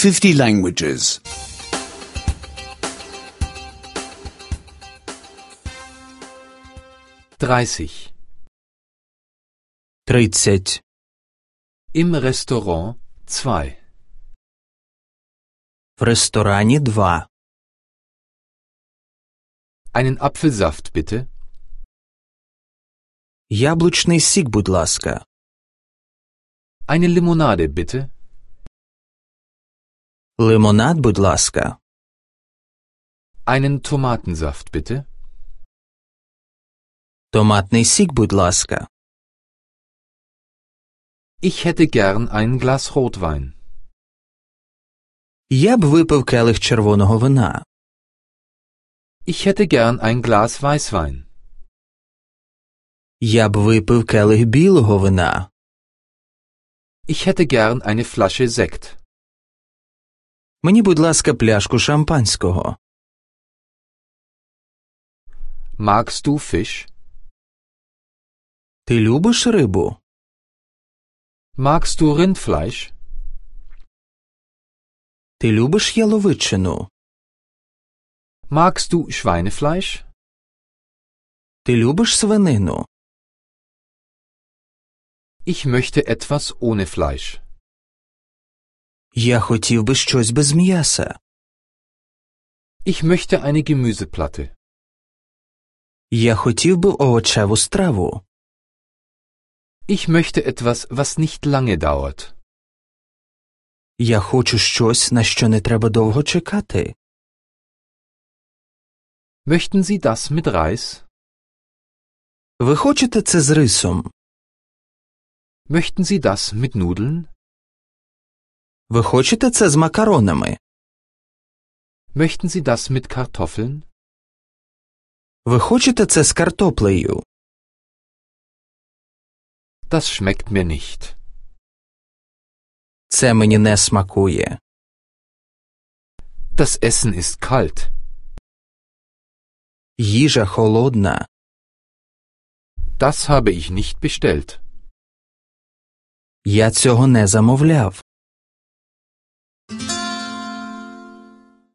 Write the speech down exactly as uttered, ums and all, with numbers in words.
fifty languages. dreißig. Тридцять. Im Restaurant zwei. В ресторані два. Einen Apfelsaft bitte. Яблучний сік, будь ласка. Eine Limonade bitte. Лимонад, будь ласка. Einen Tomatensaft bitte. Томатний сік, будь ласка. Ich hätte gern ein Glas Rotwein. Я б випив келих червоного вина. Ich hätte gern ein Glas Weißwein. Я б випив келих білого вина. Ich hätte gern eine Flasche Sekt. Мені, будь ласка, пляшку шампанського. Magst du Fisch? Ти любиш рибу? Magst du Rindfleisch? Ти любиш яловичину? Magst du Schweinefleisch? Ти любиш свинину? Ich möchte etwas ohne Fleisch. Я хотів би щось без м'яса. Ich möchte eine Gemüseplatte. Я хотів би овочеву страву. Ich möchte etwas, was nicht lange dauert. Я хочу щось, на що не треба довго чекати. Möchten Sie das mit Reis? Ви хочете це з рисом? Möchten Sie das mit Nudeln? Ви хочете це з макаронами? Möchten Sie das mit Kartoffeln? Ви хочете це з картоплею? Das schmeckt mir nicht. Це мені не смакує. Das Essen ist kalt. Їжа холодна. Das habe ich nicht bestellt. Я цього не замовляв.